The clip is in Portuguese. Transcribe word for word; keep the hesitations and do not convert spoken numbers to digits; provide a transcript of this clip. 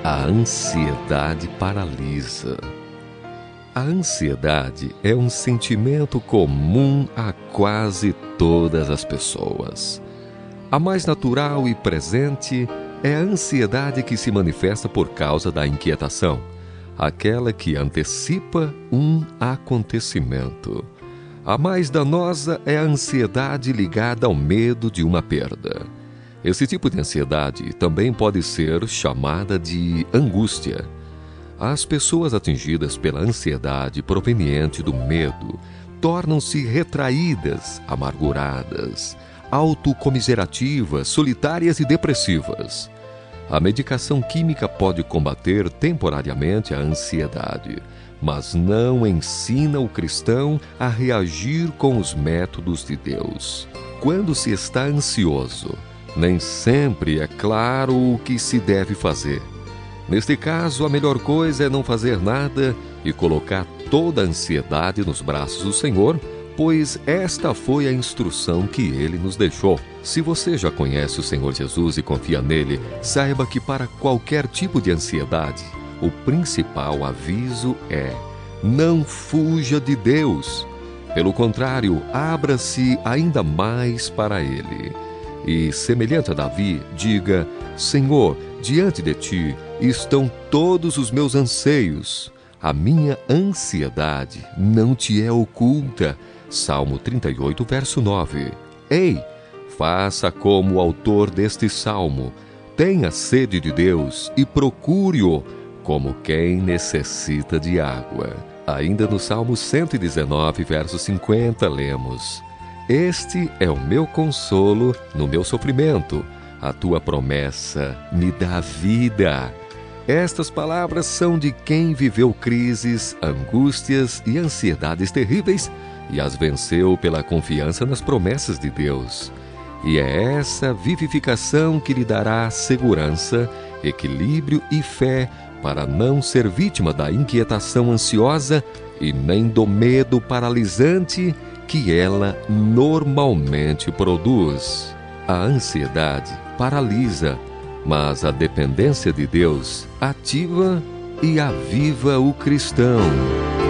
A ansiedade paralisa. A ansiedade é um sentimento comum a quase todas as pessoas. A mais natural e presente é a ansiedade que se manifesta por causa da inquietação, aquela que antecipa um acontecimento. A mais danosa é a ansiedade ligada ao medo de uma perda. Esse tipo de ansiedade também pode ser chamada de angústia. As pessoas atingidas pela ansiedade proveniente do medo tornam-se retraídas, amarguradas, autocomiserativas, solitárias e depressivas. A medicação química pode combater temporariamente a ansiedade, mas não ensina o cristão a reagir com os métodos de Deus. Quando se está ansioso, nem sempre é claro o que se deve fazer. Neste caso, a melhor coisa é não fazer nada e colocar toda a ansiedade nos braços do Senhor, pois esta foi a instrução que Ele nos deixou. Se você já conhece o Senhor Jesus e confia nele, saiba que para qualquer tipo de ansiedade, o principal aviso é: não fuja de Deus. Pelo contrário, abra-se ainda mais para Ele. E, semelhante a Davi, diga: Senhor, diante de ti estão todos os meus anseios. A minha ansiedade não te é oculta. Salmo trinta e oito, verso nove. Ei, faça como o autor deste salmo. Tenha sede de Deus e procure-o como quem necessita de água. Ainda no Salmo cento e dezenove, verso cinquenta, lemos: Este é o meu consolo no meu sofrimento. A tua promessa me dá vida. Estas palavras são de quem viveu crises, angústias e ansiedades terríveis e as venceu pela confiança nas promessas de Deus. E é essa vivificação que lhe dará segurança, equilíbrio e fé para não ser vítima da inquietação ansiosa e nem do medo paralisante que ela normalmente produz. A ansiedade paralisa, mas a dependência de Deus ativa e aviva o cristão.